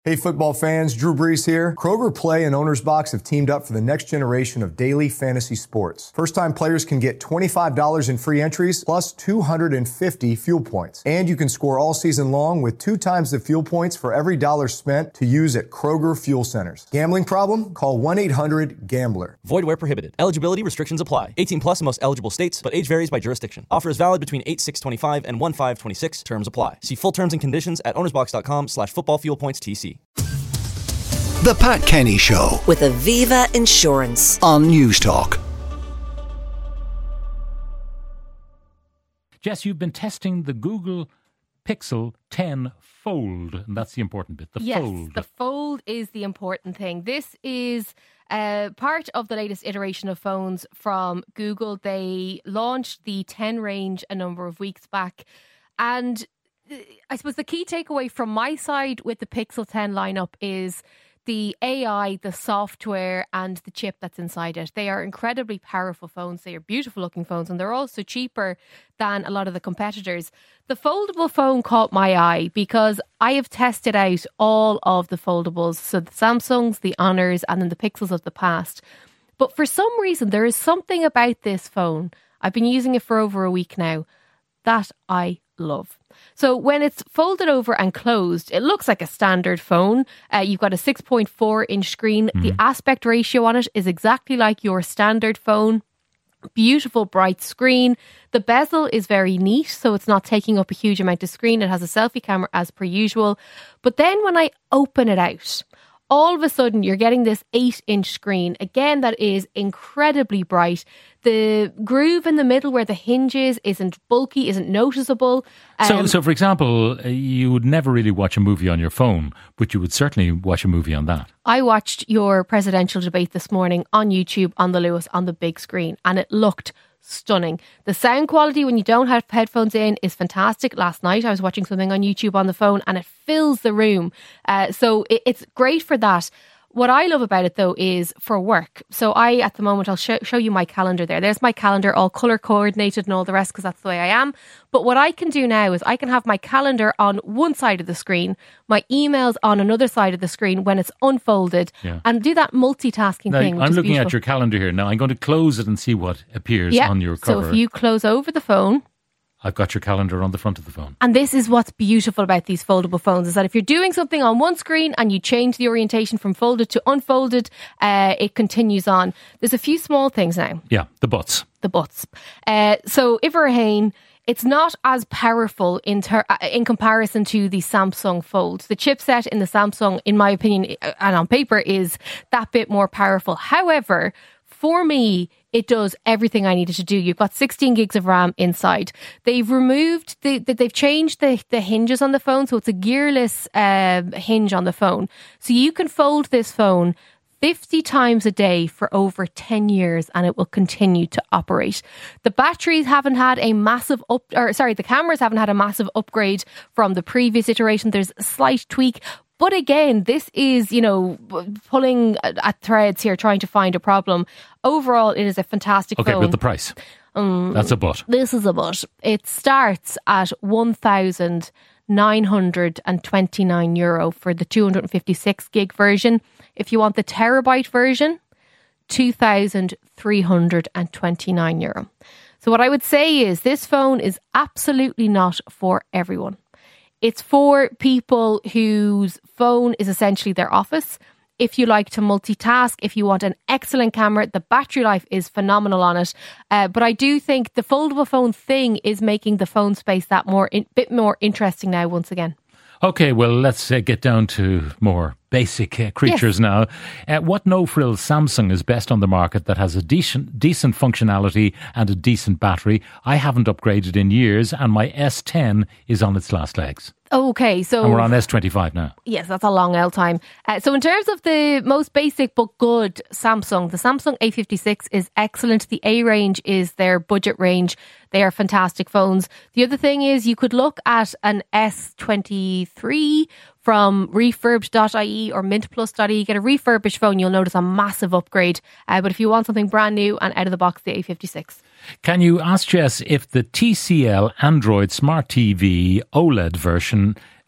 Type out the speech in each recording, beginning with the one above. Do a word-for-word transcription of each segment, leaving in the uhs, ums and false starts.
Hey football fans, Drew Brees here. Kroger Play and Owner's Box have teamed up for the next generation of daily fantasy sports. First-time players can get twenty-five dollars in free entries plus two hundred fifty fuel points. And you can score all season long with two times the fuel points for every dollar spent to use at Kroger Fuel Centers. Gambling problem? Call one eight hundred gambler. Void where prohibited. Eligibility restrictions apply. eighteen plus in most eligible states, but age varies by jurisdiction. Offer is valid between eight six twenty-five and one five twenty-six. Terms apply. See full terms and conditions at ownersbox.com slash football fuel points TC. The Pat Kenny Show with Aviva Insurance on News Talk. Jess, you've been testing the Google Pixel ten Fold, and that's the important bit, the yes, Fold. the Fold is the important thing. This is uh, part of the latest iteration of phones from Google. They launched the ten range a number of weeks back, and I suppose the key takeaway from my side with the Pixel ten lineup is the A I, the software and the chip that's inside it. They are incredibly powerful phones. They are beautiful looking phones, and they're also cheaper than a lot of the competitors. The foldable phone caught my eye because I have tested out all of the foldables. So the Samsungs, the Honors and then the Pixels of the past. But for some reason, there is something about this phone, I've been using it for over a week now, that I love. So when it's folded over and closed, it looks like a standard phone. Uh, you've got a six point four inch screen. Mm-hmm. The aspect ratio on it is exactly like your standard phone. Beautiful bright screen. The bezel is very neat, so it's not taking up a huge amount of screen. It has a selfie camera as per usual. But then when I open it out, all of a sudden you're getting this eight inch screen. Again, that is incredibly bright. The groove in the middle where the hinge is isn't bulky, isn't noticeable. Um, so, so, for example, you would never really watch a movie on your phone, but you would certainly watch a movie on that. I watched your presidential debate this morning on YouTube on the Lewis on the big screen, and it looked stunning. The sound quality when you don't have headphones in is fantastic. Last night I was watching something on YouTube on the phone and it fills the room. Uh, so it, it's great for that. What I love about it though is for work. So I, at the moment, I'll sh- show you my calendar there. There's my calendar, all colour coordinated and all the rest because that's the way I am. But what I can do now is I can have my calendar on one side of the screen, my emails on another side of the screen when it's unfolded, yeah. and do that multitasking now, thing. Which I'm is looking beautiful. at your calendar here now. I'm going to close it and see what appears yeah. on your cover. So if you close over the phone, I've got your calendar on the front of the phone. And this is what's beautiful about these foldable phones, is that if you're doing something on one screen and you change the orientation from folded to unfolded, uh, it continues on. There's a few small things now. Yeah, the buts. The buts. Uh, so Iverhain, it's not as powerful in ter- in comparison to the Samsung Fold. The chipset in the Samsung, in my opinion, and on paper, is that bit more powerful. However, for me, it does everything I needed to do. You've got sixteen gigs of RAM inside. They've removed, the, the, they've changed the, the hinges on the phone, so it's a gearless uh, hinge on the phone. So you can fold this phone fifty times a day for over ten years and it will continue to operate. The batteries haven't had a massive up, or sorry, the cameras haven't had a massive upgrade from the previous iteration. There's a slight tweak. But again, this is, you know, pulling at threads here, trying to find a problem. Overall, it is a fantastic okay, phone. Okay, but the price. Um, That's a but. This is a but. It starts at one thousand nine hundred twenty-nine euro for the two hundred fifty-six gig version. If you want the terabyte version, two thousand three hundred twenty-nine euro. So what I would say is this phone is absolutely not for everyone. It's for people whose phone is essentially their office. If you like to multitask, if you want an excellent camera, the battery life is phenomenal on it. Uh, but I do think the foldable phone thing is making the phone space that more in, bit more interesting now once again. Okay, well, let's uh, get down to more basic uh, creatures yes. now. Uh, what no-frills Samsung is best on the market that has a decent, decent functionality and a decent battery? I haven't upgraded in years and my S ten is on its last legs. Okay, so... And we're on S twenty-five now. Yes, that's a long L time. Uh, so in terms of the most basic but good Samsung, the Samsung A fifty-six is excellent. The A range is their budget range. They are fantastic phones. The other thing is you could look at an S twenty-three from refurbed dot I E or mint plus dot I E. Get a refurbished phone, you'll notice a massive upgrade. Uh, but if you want something brand new and out of the box, the A fifty-six. Can you ask Jess if the T C L Android Smart T V OLED version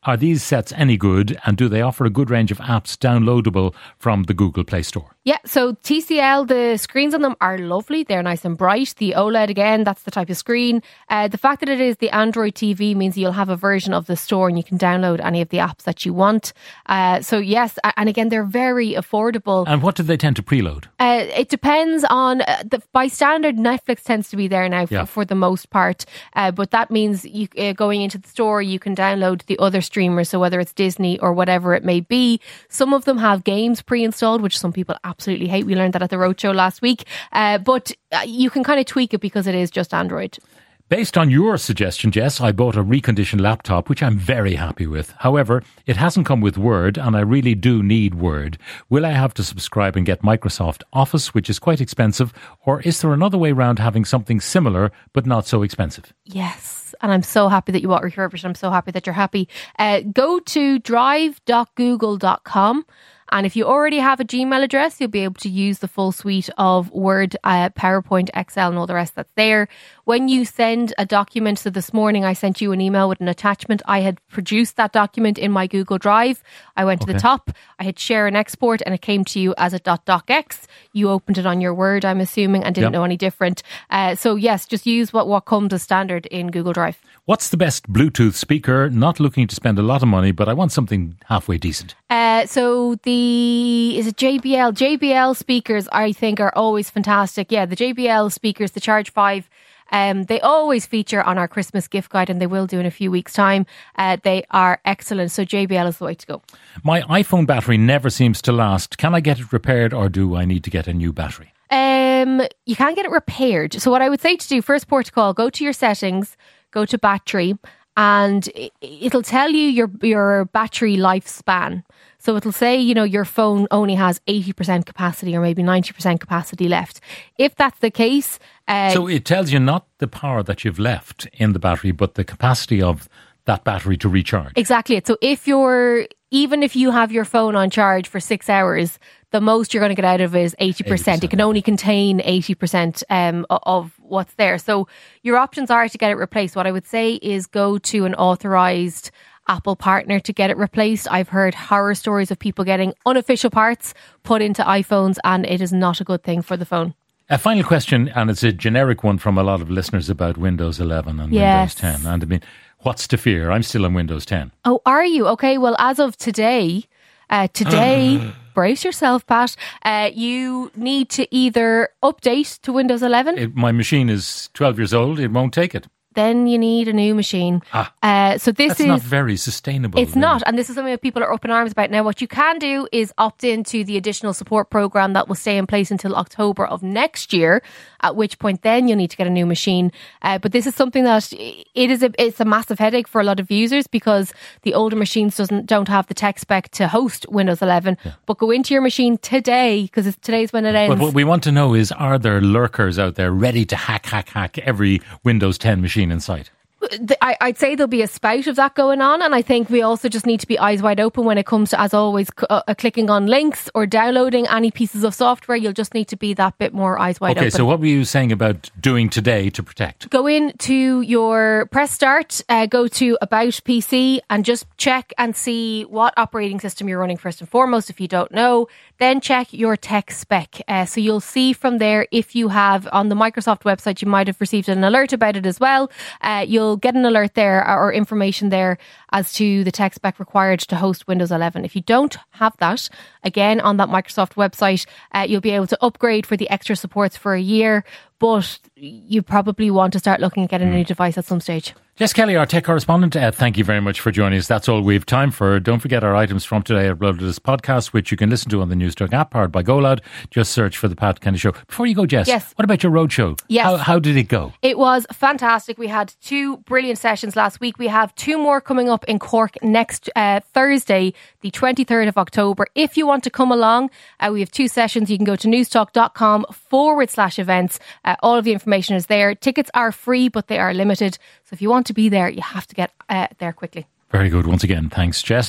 Are these sets any good, and do they offer a good range of apps downloadable from the Google Play Store? Yeah, so T C L, the screens on them are lovely. They're nice and bright. The OLED, again, that's the type of screen. Uh, the fact that it is the Android T V means you'll have a version of the store and you can download any of the apps that you want. Uh, so yes, and again, they're very affordable. And what do they tend to preload? Uh, it depends on, uh, the, by standard, Netflix tends to be there now for, Yeah. for the most part. Uh, but that means you uh, going into the store, you can download the other streamers. So whether it's Disney or whatever it may be, some of them have games pre-installed, which some people absolutely hate. We learned that at the Roadshow last week. Uh, but uh, you can kind of tweak it because it is just Android. Based on your suggestion, Jess, I bought a reconditioned laptop, which I'm very happy with. However, it hasn't come with Word, and I really do need Word. Will I have to subscribe and get Microsoft Office, which is quite expensive, or is there another way around having something similar but not so expensive? Yes. And I'm so happy that you bought refurbished. I'm so happy that you're happy. Uh, go to drive dot google dot com. And if you already have a Gmail address, you'll be able to use the full suite of Word, uh, PowerPoint, Excel and all the rest that's there. When you send a document, so this morning I sent you an email with an attachment. I had produced that document in my Google Drive. I went to Okay. the top, I hit share and export, and it came to you as a .docx. You opened it on your Word, I'm assuming, and didn't Yep. know any different. Uh, so yes, just use what, what comes as standard in Google Drive. What's the best Bluetooth speaker? Not looking to spend a lot of money, but I want something halfway decent. Uh, so the, is it J B L? J B L speakers, I think, are always fantastic. Yeah, the J B L speakers, the Charge five, um, they always feature on our Christmas gift guide, and they will do in a few weeks' time. Uh, they are excellent. So J B L is the way to go. My iPhone battery never seems to last. Can I get it repaired, or do I need to get a new battery? Um, you can't get it repaired. So what I would say to do, first port of call, go to your settings, go to battery, and it- it'll tell you your your battery lifespan. So it'll say, you know, your phone only has eighty percent capacity or maybe ninety percent capacity left. If that's the case... Uh, So it tells you not the power that you've left in the battery, but the capacity of that battery to recharge. Exactly it. So if you're, even if you have your phone on charge for six hours, the most you're going to get out of it is eighty percent. eighty percent, It can only contain eighty percent um, o- of what's there. So your options are to get it replaced. What I would say is go to an authorized Apple partner to get it replaced. I've heard horror stories of people getting unofficial parts put into iPhones, and it is not a good thing for the phone. A final question, and it's a generic one from a lot of listeners about Windows eleven and Yes. Windows ten. And I mean, what's to fear? I'm still on Windows ten. Oh, are you? Okay, well, as of today, uh, today, brace yourself, Pat, uh, you need to either update to Windows eleven, It, my machine is twelve years old. It won't take it. then you need a new machine. Ah, Uh, so this That's is... not very sustainable. It's really. not, and this is something that people are up in arms about. Now, what you can do is opt into the additional support program that will stay in place until October of next year, at which point then you'll need to get a new machine. Uh, but this is something that it is a, it's a massive headache for a lot of users because the older machines doesn't don't have the tech spec to host Windows eleven. Yeah. But go into your machine today, because today's when it ends. But what we want to know is, are there lurkers out there ready to hack, hack, hack every Windows ten machine in sight? I, I'd say there'll be a spout of that going on, and I think we also just need to be eyes wide open when it comes to, as always, c- uh, clicking on links or downloading any pieces of software. You'll just need to be that bit more eyes wide Okay, open. so what were you saying about doing today to protect? Go into your press start, uh, go to About P C, and just check and see what operating system you're running first and foremost. If you don't know, then check your tech spec. Uh, so you'll see from there if you have on the Microsoft website, you might have received an alert about it as well. Uh, you'll get an alert there or information there as to the tech spec required to host Windows eleven. If you don't have that, again, on that Microsoft website, uh, you'll be able to upgrade for the extra supports for a year, but you probably want to start looking at getting a new device at some stage. Jess Kelly, our tech correspondent, uh, thank you very much for joining us. That's all we have time for. Don't forget our items from today are uploaded as podcast, which you can listen to on the Newstalk app, powered by GoLoud. Just search for The Pat Kenny Show. Before you go, Jess, Yes. what about your road show? Yes. How, how did it go? It was fantastic. We had two brilliant sessions last week. We have two more coming up in Cork next uh, Thursday, the twenty-third of October. If you want to come along, uh, we have two sessions. You can go to newstalk.com forward slash events. Uh, all of the information is there. Tickets are free, but they are limited. So if you want to be there, you have to get uh, there quickly. Very good. Once again, thanks, Jess.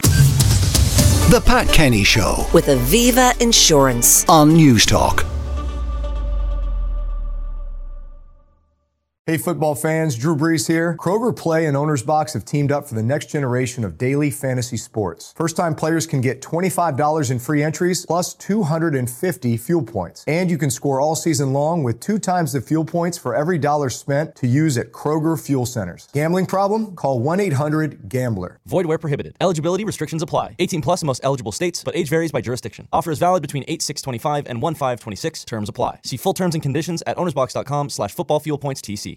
The Pat Kenny Show with Aviva Insurance on Newstalk. Hey football fans, Drew Brees here. Kroger Play and Owner's Box have teamed up for the next generation of daily fantasy sports. First-time players can get twenty-five dollars in free entries plus two hundred fifty fuel points. And you can score all season long with two times the fuel points for every dollar spent to use at Kroger Fuel Centers. Gambling problem? Call one eight hundred gambler. Void where prohibited. Eligibility restrictions apply. eighteen plus in most eligible states, but age varies by jurisdiction. Offer is valid between eight six twenty-five and one five twenty-six. Terms apply. See full terms and conditions at ownersbox.com slash football fuel points TC.